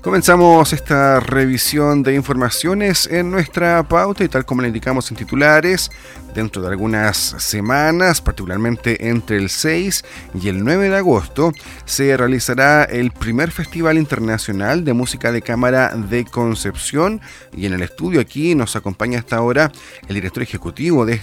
Comenzamos esta revisión de informaciones en nuestra pauta y tal como le indicamos en titulares, dentro de algunas semanas, particularmente entre el 6 y el 9 de agosto, se realizará el primer Festival Internacional de Música de Cámara de Concepción y en el estudio aquí nos acompaña hasta ahora el director ejecutivo de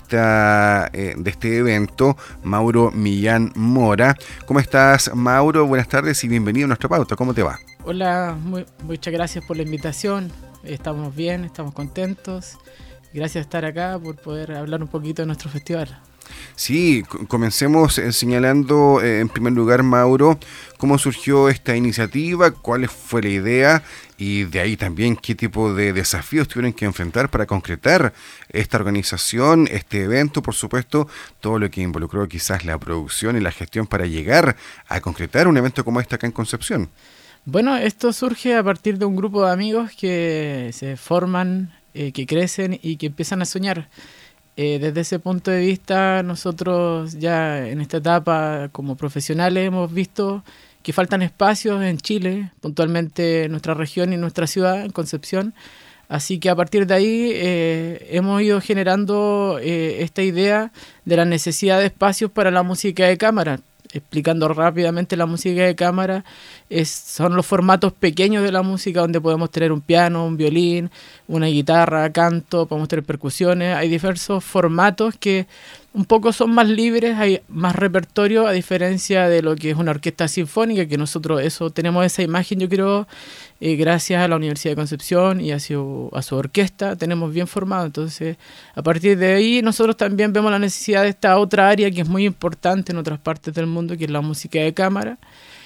este evento, Mauro Millán Mora. ¿Cómo estás, Mauro? Buenas tardes y bienvenido a nuestra pauta. ¿Cómo te va? Hola, muchas gracias por la invitación. Estamos bien, estamos contentos. Gracias por estar acá, por poder hablar un poquito de nuestro festival. Sí, comencemos señalando en primer lugar, Mauro, cómo surgió esta iniciativa, cuál fue la idea y de ahí también qué tipo de desafíos tuvieron que enfrentar para concretar esta organización, este evento, por supuesto, todo lo que involucró quizás la producción y la gestión para llegar a concretar un evento como este acá en Concepción. Bueno, esto surge a partir de un grupo de amigos que se forman, que crecen y que empiezan a soñar. Desde ese punto de vista, nosotros ya en esta etapa como profesionales hemos visto que faltan espacios en Chile, puntualmente en nuestra región y en nuestra ciudad, en Concepción. Así que a partir de ahí hemos ido generando esta idea de la necesidad de espacios para la música de cámara. Explicando rápidamente, la música de cámara son los formatos pequeños de la música donde podemos tener un piano, un violín, una guitarra, canto, podemos tener percusiones. Hay diversos formatos que un poco son más libres, hay más repertorio a diferencia de lo que es una orquesta sinfónica, que nosotros tenemos esa imagen, yo creo, gracias a la Universidad de Concepción y a su orquesta, tenemos bien formado. Entonces, a partir de ahí, nosotros también vemos la necesidad de esta otra área que es muy importante en otras partes del mundo, que es la música de cámara.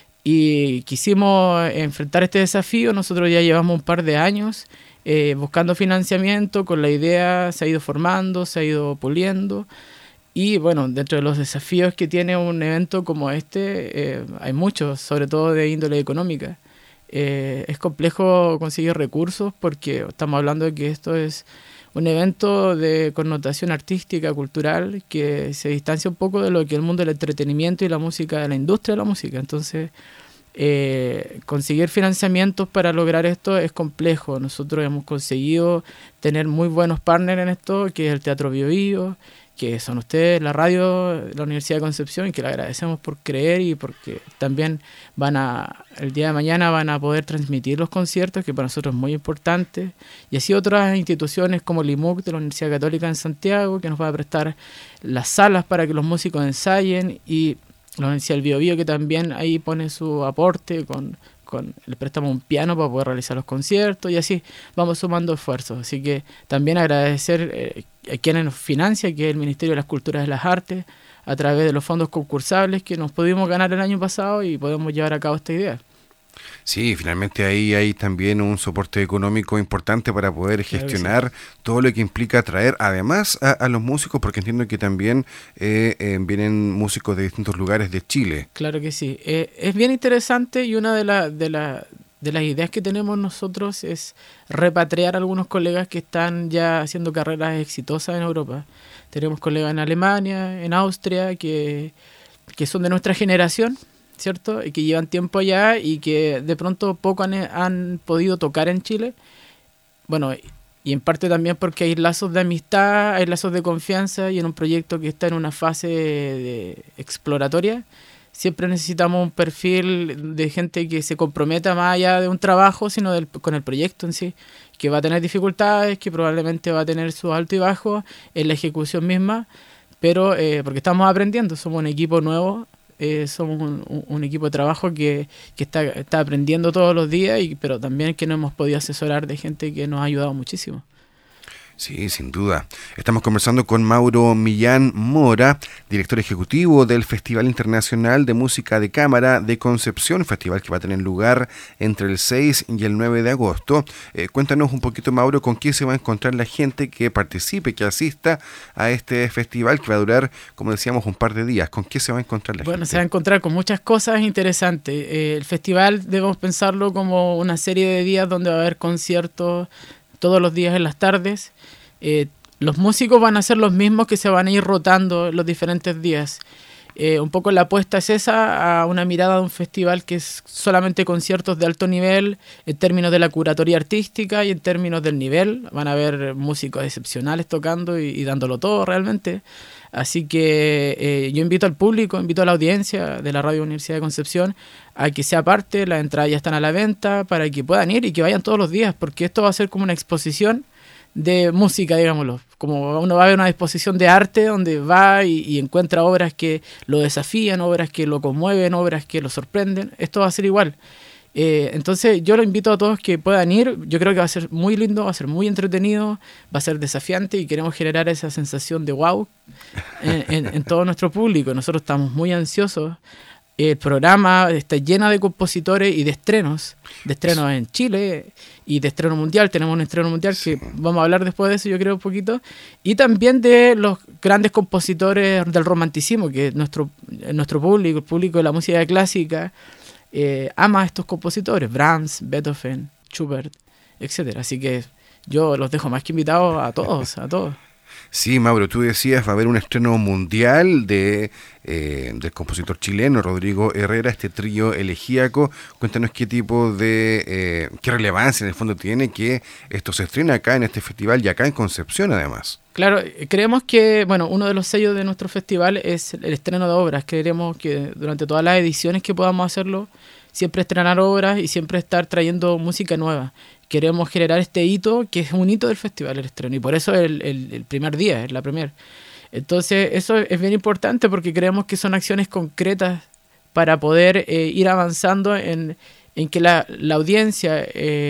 Y quisimos enfrentar este desafío. Nosotros ya llevamos un par de años buscando financiamiento, con la idea se ha ido formando, se ha ido puliendo. Y bueno, dentro de los desafíos que tiene un evento como este, hay muchos, sobre todo de índole económica. Es complejo conseguir recursos porque estamos hablando de que esto es un evento de connotación artística, cultural, que se distancia un poco de lo que es el mundo del entretenimiento y la música, de la industria de la música. Entonces, conseguir financiamientos para lograr esto es complejo. Nosotros hemos conseguido tener muy buenos partners en esto, que es el Teatro Bio Bio, que son ustedes, la radio de la Universidad de Concepción, y que le agradecemos por creer y porque también el día de mañana van a poder transmitir los conciertos, que para nosotros es muy importante. Y así otras instituciones como el IMUC de la Universidad Católica en Santiago, que nos va a prestar las salas para que los músicos ensayen, y la Universidad del Bio Bio, que también ahí pone su aporte le prestamos un piano para poder realizar los conciertos, y así vamos sumando esfuerzos. Así que también agradecer a quienes nos financia, que es el Ministerio de las Culturas y las Artes, a través de los fondos concursables que nos pudimos ganar el año pasado y podemos llevar a cabo esta idea. Sí, finalmente ahí hay también un soporte económico importante para poder gestionar todo lo que implica traer además a los músicos, porque entiendo que también vienen músicos de distintos lugares de Chile. Claro que sí. Es bien interesante, y una de las ideas que tenemos nosotros es repatriar a algunos colegas que están ya haciendo carreras exitosas en Europa. Tenemos colegas en Alemania, en Austria, que son de nuestra generación, ¿cierto? Y que llevan tiempo allá y que de pronto poco han podido tocar en Chile. Bueno, y en parte también porque hay lazos de amistad, hay lazos de confianza, y en un proyecto que está en una fase exploratoria, siempre necesitamos un perfil de gente que se comprometa más allá de un trabajo, sino con el proyecto en sí, que va a tener dificultades, que probablemente va a tener sus altos y bajos en la ejecución misma, pero porque estamos aprendiendo, somos un equipo nuevo. Somos un equipo de trabajo que está aprendiendo todos los días, pero también que nos hemos podido asesorar de gente que nos ha ayudado muchísimo. Sí, sin duda. Estamos conversando con Mauro Millán Mora, director ejecutivo del Festival Internacional de Música de Cámara de Concepción, festival que va a tener lugar entre el 6 y el 9 de agosto. Cuéntanos un poquito, Mauro, con qué se va a encontrar la gente que participe, que asista a este festival que va a durar, como decíamos, un par de días. ¿Con qué se va a encontrar la gente? Bueno, se va a encontrar con muchas cosas interesantes. El festival debemos pensarlo como una serie de días donde va a haber conciertos todos los días en las tardes. Los músicos van a ser los mismos que se van a ir rotando los diferentes días. un poco la apuesta es esa, a una mirada de un festival que es solamente conciertos de alto nivel en términos de la curatoría artística y en términos del nivel. Van a haber músicos excepcionales tocando y dándolo todo realmente. Así que yo invito al público, invito a la audiencia de la Radio Universidad de Concepción a que sea parte. Las entradas ya están a la venta para que puedan ir y que vayan todos los días, porque esto va a ser como una exposición de música, digámoslo. Como uno va a ver una exposición de arte donde va y encuentra obras que lo desafían, obras que lo conmueven, obras que lo sorprenden. Esto va a ser igual. Entonces yo lo invito a todos que puedan ir. Yo creo que va a ser muy lindo, va a ser muy entretenido, va a ser desafiante y queremos generar esa sensación de wow en todo nuestro público. Nosotros estamos muy ansiosos. El programa está lleno de compositores y de estrenos en Chile y de estreno mundial. Tenemos un estreno mundial que vamos a hablar después de eso, yo creo, un poquito. Y también de los grandes compositores del romanticismo, que nuestro público, el público de la música clásica, ama a estos compositores, Brahms, Beethoven, Schubert, etcétera. Así que yo los dejo más que invitados a todos, a todos. Sí, Mauro, tú decías, va a haber un estreno mundial del compositor chileno Rodrigo Herrera, este trío elegíaco. Cuéntanos qué tipo de, qué relevancia en el fondo tiene que esto se estrena acá en este festival y acá en Concepción además. Claro, creemos que, bueno, uno de los sellos de nuestro festival es el estreno de obras. Queremos que durante todas las ediciones que podamos hacerlo, siempre estrenar obras y siempre estar trayendo música nueva. Queremos generar este hito, que es un hito del festival, el estreno, y por eso el primer día, es la premier. Entonces, eso es bien importante porque creemos que son acciones concretas para poder ir avanzando en que la audiencia,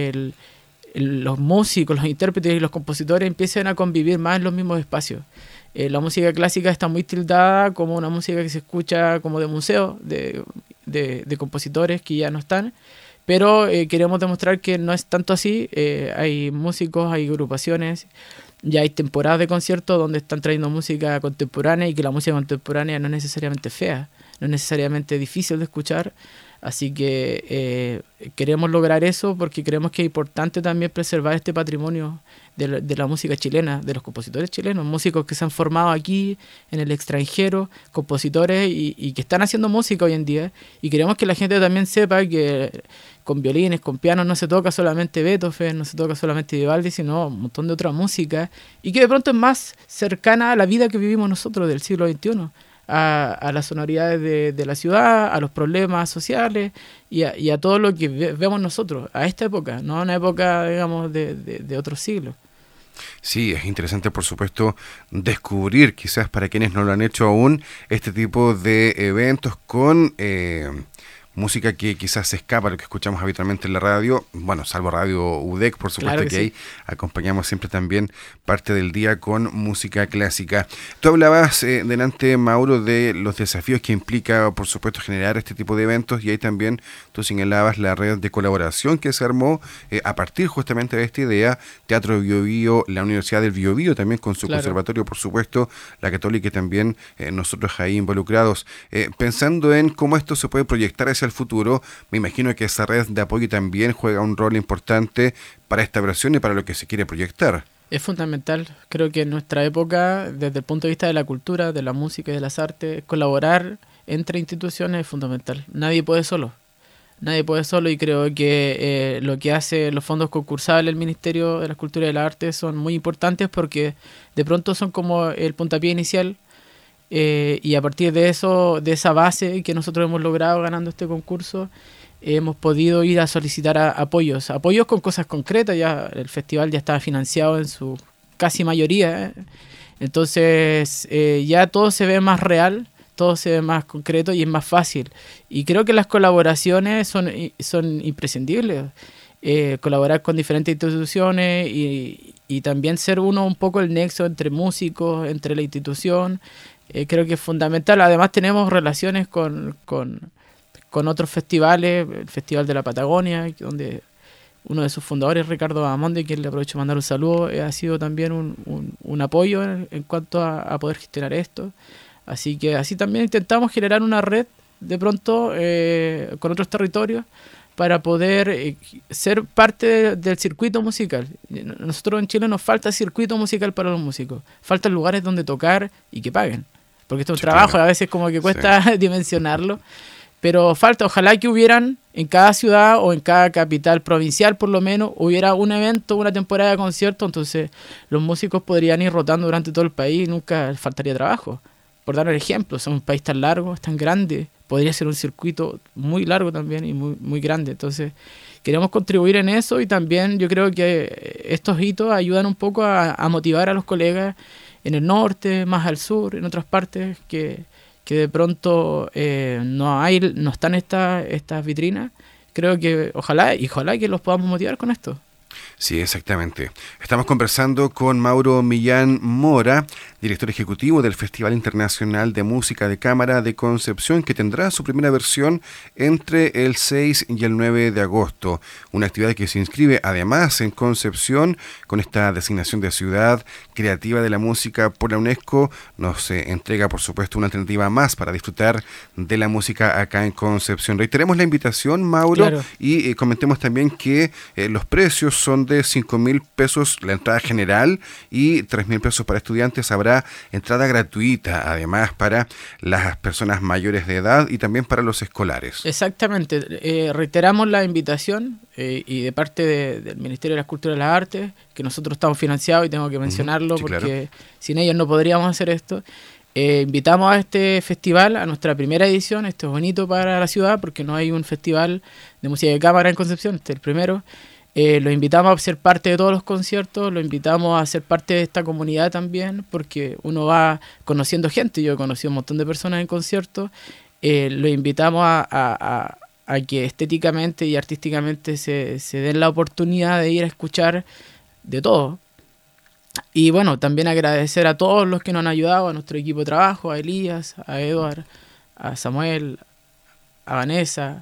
los músicos, los intérpretes y los compositores empiecen a convivir más en los mismos espacios. La música clásica está muy tildada como una música que se escucha como de museo, de compositores que ya no están. Pero queremos demostrar que no es tanto así. Hay músicos, hay agrupaciones, ya hay temporadas de conciertos donde están trayendo música contemporánea y que la música contemporánea no es necesariamente fea, no es necesariamente difícil de escuchar. Así que queremos lograr eso porque creemos que es importante también preservar este patrimonio de la música chilena, de los compositores chilenos, músicos que se han formado aquí, en el extranjero, compositores y que están haciendo música hoy en día. Y queremos que la gente también sepa que con violines, con pianos, no se toca solamente Beethoven, no se toca solamente Vivaldi, sino un montón de otra música y que de pronto es más cercana a la vida que vivimos nosotros del siglo XXI. A las sonoridades de la ciudad, a los problemas sociales y a todo lo que vemos nosotros, a esta época, no a una época, digamos, de otros siglos. Sí, es interesante, por supuesto, descubrir, quizás para quienes no lo han hecho aún, este tipo de eventos con música que quizás se escapa a lo que escuchamos habitualmente en la radio, bueno, salvo Radio UDEC, por supuesto, claro que sí. Ahí acompañamos siempre también parte del día con música clásica. Tú hablabas delante, Mauro, de los desafíos que implica, por supuesto, generar este tipo de eventos, y ahí también tú señalabas la red de colaboración que se armó a partir justamente de esta idea, Teatro Biobío, la Universidad del Biobío, también con su conservatorio, por supuesto, la Católica, y también nosotros ahí involucrados. Pensando en cómo esto se puede proyectar hacia el futuro, me imagino que esa red de apoyo también juega un rol importante para esta versión y para lo que se quiere proyectar. Es fundamental, creo que en nuestra época, desde el punto de vista de la cultura, de la música y de las artes, colaborar entre instituciones es fundamental. Nadie puede solo y creo que lo que hace los fondos concursables, el Ministerio de la Cultura y de las Artes, son muy importantes porque de pronto son como el puntapié inicial. Y a partir de eso, de esa base que nosotros hemos logrado ganando este concurso, hemos podido ir a solicitar apoyos con cosas concretas. Ya el festival ya estaba financiado en su casi mayoría, entonces ya todo se ve más real, todo se ve más concreto y es más fácil. Y creo que las colaboraciones son imprescindibles. Colaborar con diferentes instituciones y también ser uno un poco el nexo entre músicos, entre la institución. Creo que es fundamental. Además tenemos relaciones con otros festivales, el Festival de la Patagonia, donde uno de sus fundadores, Ricardo Bahamonde, quien le aprovecho de mandar un saludo, ha sido también un apoyo en cuanto a poder gestionar esto. Así que así también intentamos generar una red de pronto con otros territorios para poder ser parte del circuito musical. Nosotros en Chile nos falta circuito musical para los músicos, faltan lugares donde tocar y que paguen. porque esto es un Sí, trabajo, claro. a veces como que cuesta Sí. dimensionarlo, pero falta, ojalá que hubieran en cada ciudad o en cada capital provincial por lo menos, hubiera un evento, una temporada de conciertos, entonces los músicos podrían ir rotando durante todo el país y nunca les faltaría trabajo. Por dar el ejemplo, somos un país tan largo, tan grande, podría ser un circuito muy largo también y muy, muy grande, entonces queremos contribuir en eso y también yo creo que estos hitos ayudan un poco a motivar a los colegas en el norte, más al sur, en otras partes que de pronto no están estas vitrinas. Creo que ojalá que los podamos motivar con esto. Sí, exactamente. Estamos conversando con Mauro Millán Mora, director ejecutivo del Festival Internacional de Música de Cámara de Concepción, que tendrá su primera versión entre el 6 y el 9 de agosto. Una actividad que se inscribe además en Concepción con esta designación de ciudad creativa de la música por la UNESCO. Nos entrega, por supuesto, una alternativa más para disfrutar de la música acá en Concepción. Reiteremos la invitación, Mauro, Claro. y comentemos también que los precios son de 5.000 pesos la entrada general y 3.000 pesos para estudiantes. Habrá entrada gratuita, además, para las personas mayores de edad y también para los escolares. Exactamente. Reiteramos la invitación y de parte del Ministerio de las Culturas y las Artes, que nosotros estamos financiados y tengo que mencionarlo Sí, porque claro. sin ellos no podríamos hacer esto. Invitamos a este festival, a nuestra primera edición. Esto es bonito para la ciudad porque no hay un festival de música de cámara en Concepción, este es el primero. Lo invitamos a ser parte de todos los conciertos, lo invitamos a ser parte de esta comunidad también, porque uno va conociendo gente. Yo he conocido un montón de personas en conciertos. Lo invitamos a que estéticamente y artísticamente se den la oportunidad de ir a escuchar de todo. Y bueno, también agradecer a todos los que nos han ayudado, a nuestro equipo de trabajo, a Elías, a Eduard, a Samuel, a Vanessa,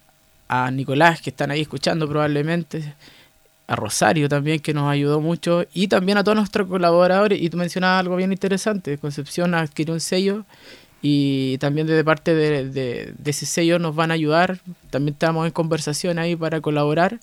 a Nicolás, que están ahí escuchando probablemente, a Rosario también, que nos ayudó mucho, y también a todos nuestros colaboradores. Y tú mencionabas algo bien interesante: Concepción adquirió un sello y también de parte de ese sello nos van a ayudar. También estamos en conversación ahí para colaborar,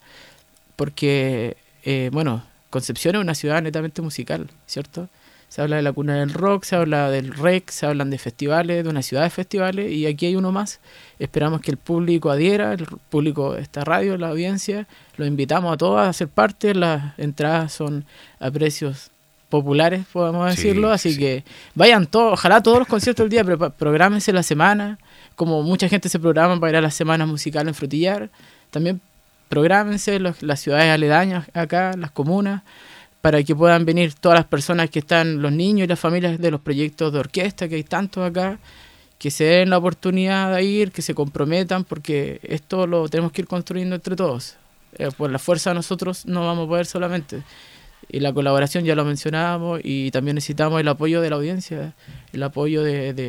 porque, bueno, Concepción es una ciudad netamente musical, ¿cierto? Se habla de la cuna del rock, se habla del rec, se hablan de festivales, de una ciudad de festivales, y aquí hay uno más. Esperamos que el público adhiera, el público de esta radio, la audiencia. Los invitamos a todos a ser parte. Las entradas son a precios populares, podemos decirlo, así sí. que vayan todos, ojalá todos los conciertos del día, pero prográmense la semana, como mucha gente se programa para ir a las semanas musicales en Frutillar. También prográmense las ciudades aledañas acá, las comunas, para que puedan venir todas las personas que están, los niños y las familias de los proyectos de orquesta, que hay tantos acá, que se den la oportunidad de ir, que se comprometan, porque esto lo tenemos que ir construyendo entre todos. Por la fuerza nosotros no vamos a poder solamente. Y la colaboración ya lo mencionábamos, y también necesitamos el apoyo de la audiencia, el apoyo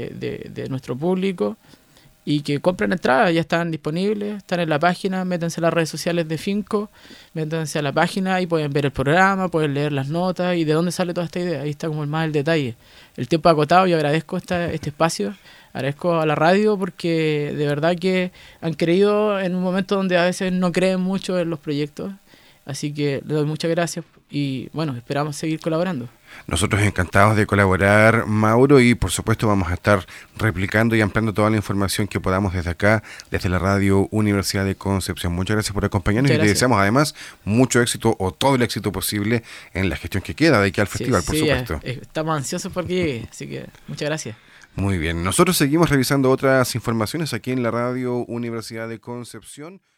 de nuestro público, y que compren entradas, ya están disponibles, están en la página. Métanse a las redes sociales de Finco, métanse a la página y pueden ver el programa, pueden leer las notas y de dónde sale toda esta idea. Ahí está como el detalle. El tiempo acotado, yo agradezco este espacio, agradezco a la radio porque de verdad que han creído en un momento donde a veces no creen mucho en los proyectos, así que les doy muchas gracias y bueno, esperamos seguir colaborando. Nosotros encantados de colaborar, Mauro, y por supuesto vamos a estar replicando y ampliando toda la información que podamos desde acá, desde la Radio Universidad de Concepción. Muchas gracias por acompañarnos y te deseamos además mucho éxito o todo el éxito posible en la gestión que queda de aquí al festival, por supuesto. Estamos ansiosos por que llegue, así que muchas gracias. Muy bien, nosotros seguimos revisando otras informaciones aquí en la Radio Universidad de Concepción.